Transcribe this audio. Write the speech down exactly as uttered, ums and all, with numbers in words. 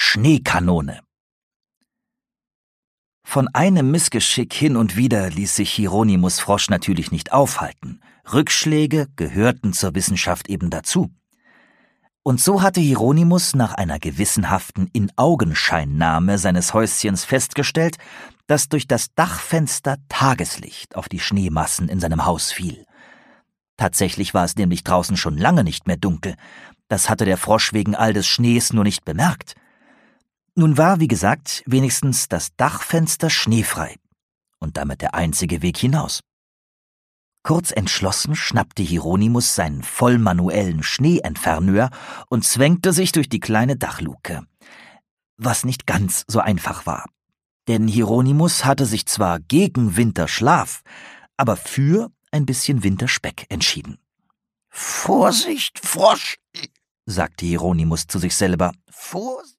Schneekanone. Von einem Missgeschick hin und wieder ließ sich Hieronymus Frosch natürlich nicht aufhalten. Rückschläge gehörten zur Wissenschaft eben dazu. Und so hatte Hieronymus nach einer gewissenhaften Inaugenscheinnahme seines Häuschens festgestellt, dass durch das Dachfenster Tageslicht auf die Schneemassen in seinem Haus fiel. Tatsächlich war es nämlich draußen schon lange nicht mehr dunkel. Das hatte der Frosch wegen all des Schnees nur nicht bemerkt. Nun war, wie gesagt, wenigstens das Dachfenster schneefrei und damit der einzige Weg hinaus. Kurz entschlossen schnappte Hieronymus seinen vollmanuellen Schneeentferneur und zwängte sich durch die kleine Dachluke. Was nicht ganz so einfach war. Denn Hieronymus hatte sich zwar gegen Winterschlaf, aber für ein bisschen Winterspeck entschieden. »Vorsicht, Frosch«, sagte Hieronymus zu sich selber. »Vorsicht.«